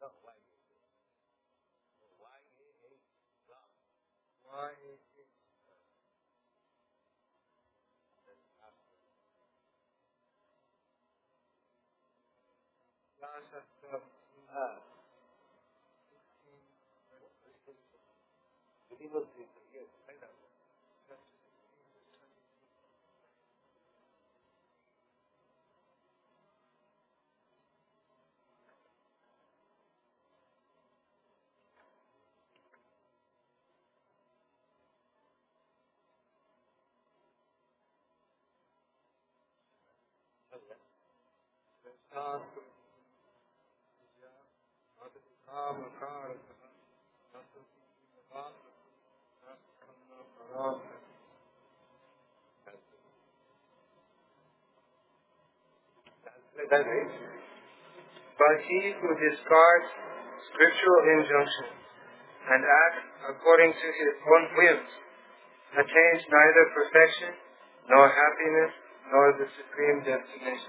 That's it. But he who discards scriptural injunction and acts according to his own whims attains neither perfection, nor happiness, nor the supreme destination.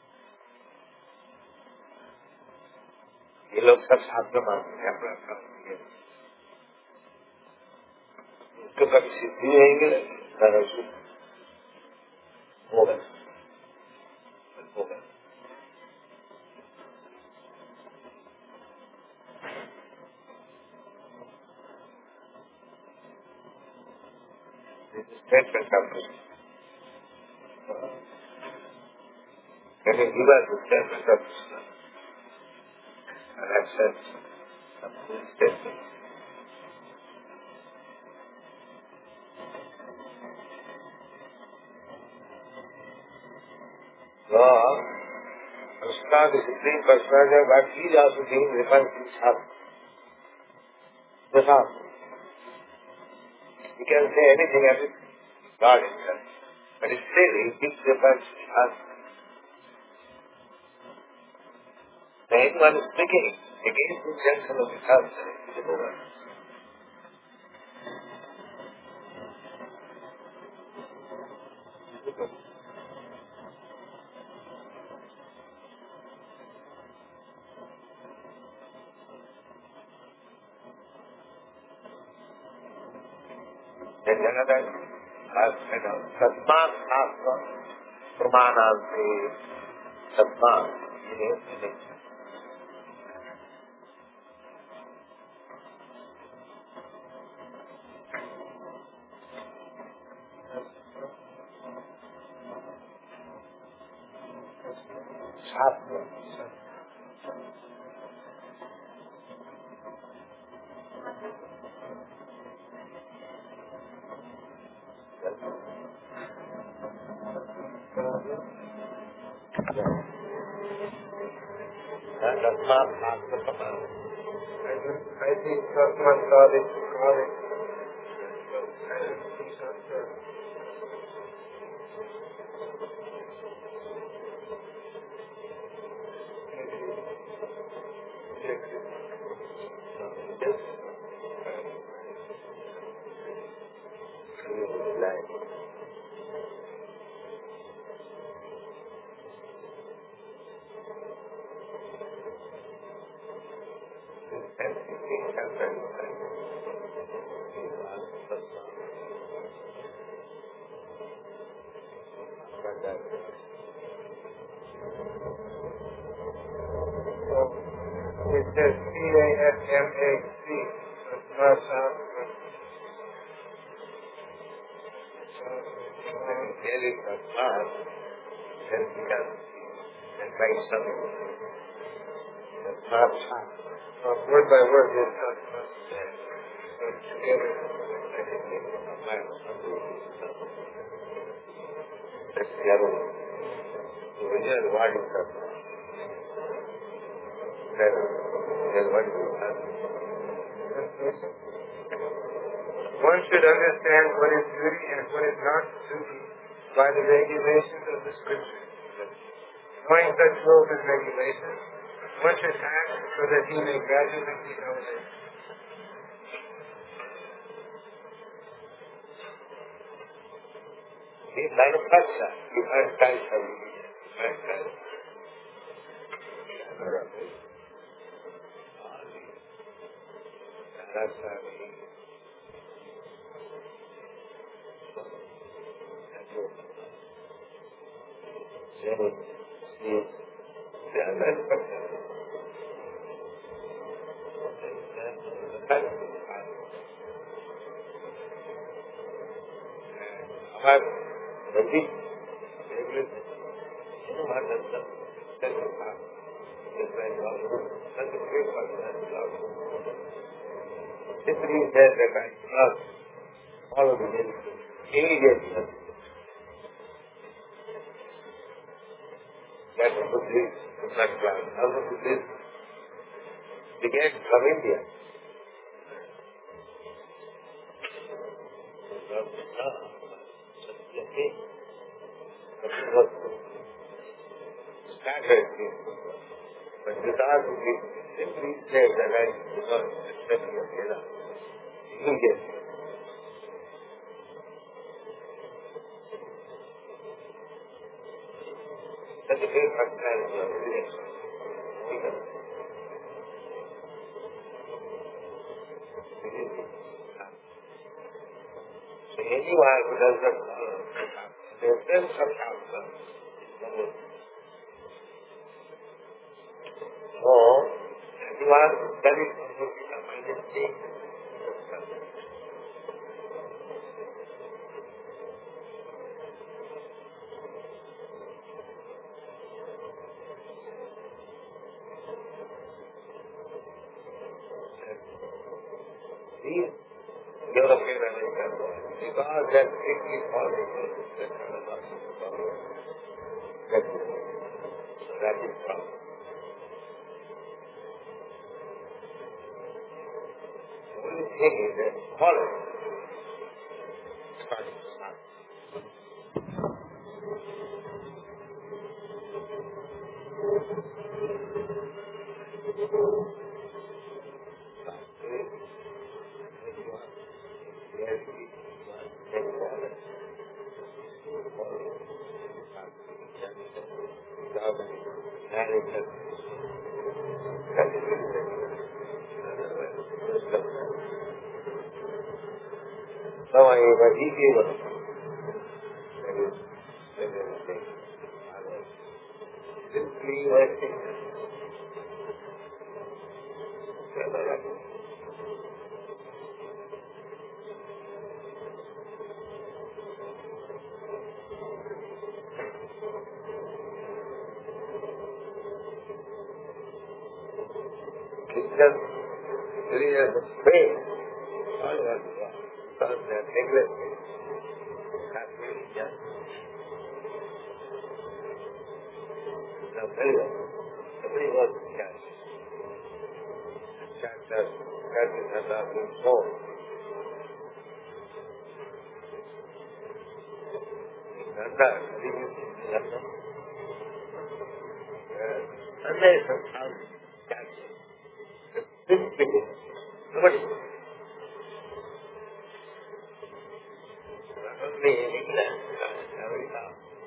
ये लोग सब शास्त्र मानते हैं अपना अपना, तो कभी सिद्धि नहीं मिलेगी, न सुख होगा। Statement of Krishna. Can you give us the statement of Krishna? An absence of full statement. So, Krishna, the Supreme Personality, but he is also being referred to Shastra. The Shastra. He can say anything as God himself. But still he keeps referring to Shastra. So anyone speaking against the intention of the Shastra is a woman. There's another Satman Shastra, Pramananti, Satman, meaning Shastra. Satman Shastra Pramananti. I think Satman got it. It says P-A-S-M-A-C. It's not Shastra. Really Satman, then we can write something. Satman Shastra. Word by word, it's Shastra. So together. That's the other one. The original word is Satman. Then what is Shastra? One should understand what is duty and what is not duty by the regulations of the Scripture. Knowing such rules and regulations, one should act so that he may gradually be elevated. He manufactures different kinds of different kinds. That's simply said that I cannot follow the ministry immediately. That Buddhist class. Also Buddhist began from India. But it was scattered here. But because we simply said that I do not accept your Veda immediately. That's the very first time we are doing it. So anyone who does not follow the sense of Shastra is no good. So, anyone who studies Gita might mistake. These European Americans, because they are strictly following the that is problem. The only thing is that follow. So I was easy one. Simply working. Christians, really as a faith, all of us, because they are neglected. That's really just. Now, very well. Somebody was in church. Churches have not been sold. Nanda, Nanda. Nanda is a sound church. This people, nobody. Not only in England, America.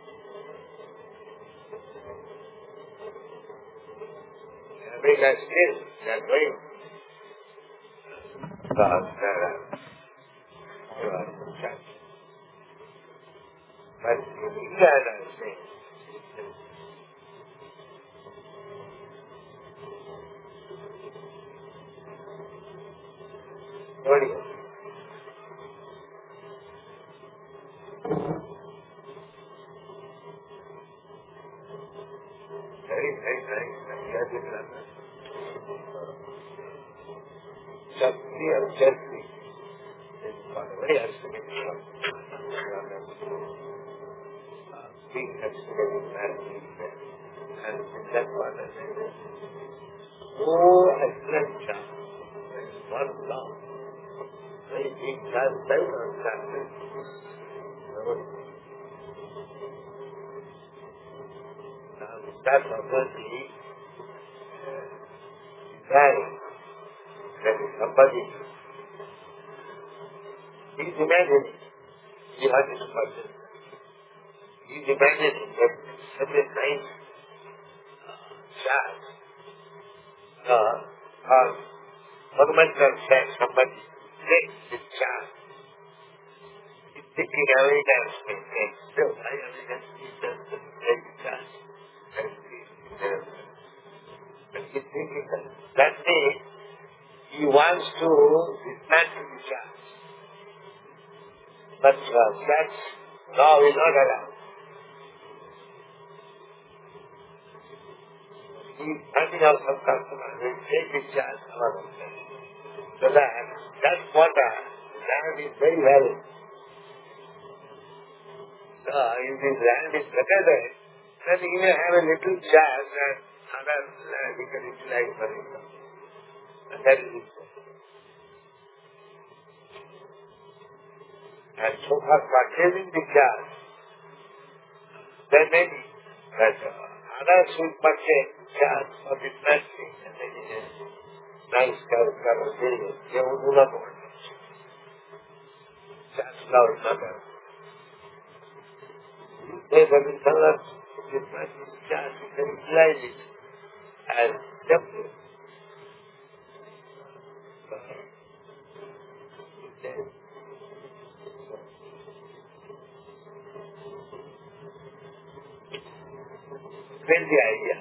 America still, they are going. Church. But in England, I am saying, nobody. Very nice. Shakti or Chakti is very estimated. Big estimated man. And in that one, I say, oh, excellent job. One long. Very big child, very understanding. Now, that's obviously desiring that is somebody. He's imagining the artist person. He's imagining that such a nice child or monumental fact, somebody takes this chance. He's thinking evidence may take. So, I evidence is just to take the chance. But he's thinking that means he wants to dismantle the chance. But that's now is not allowed. He's handing out some customers, will take his chance out of them. So that's what land is very valuable. So if this land is better there, then he may have a little chance and other land he can utilize for him. And that is it. And so for purchasing the chance, there may be, but others will purchase chance for dismantling and then it is nice cover building. They will do not want it. Chance now is not there. They will tell us dismantling the chance, we can utilize it as temple. Crazy idea.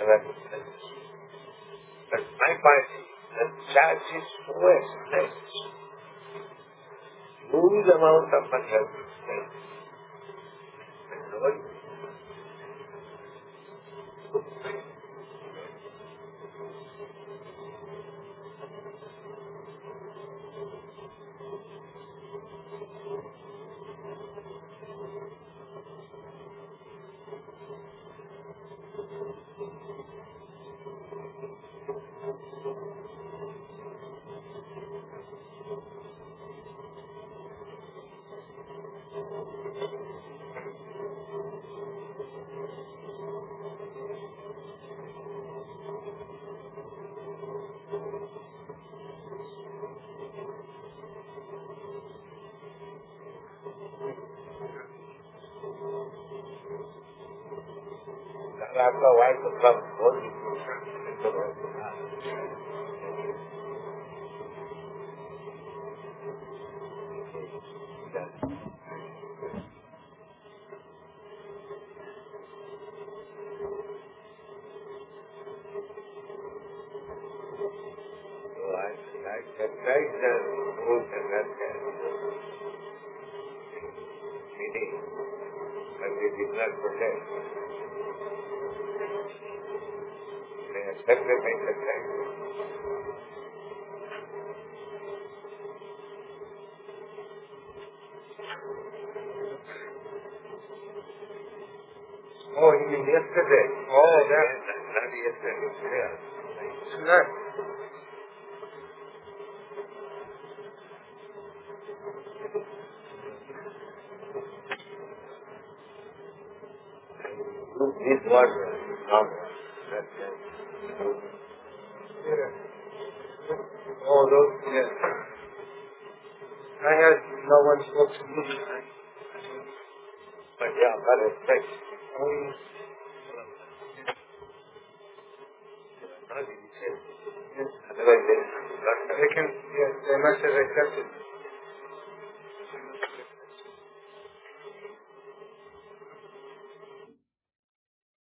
But my point is that charge is so expensive. Huge amount of money has been spent. And nobody. आपका wife को सब बहुत I tried the rules and that meeting, but they did not protect. They accepted my consent. Oh, you mean yesterday? Oh, that. Not yesterday. Yeah. Tonight. This was not. Oh, those, yes. I had no one spoke to me. But yeah, that is fixed. Otherwise, they can, yes, they must have accepted.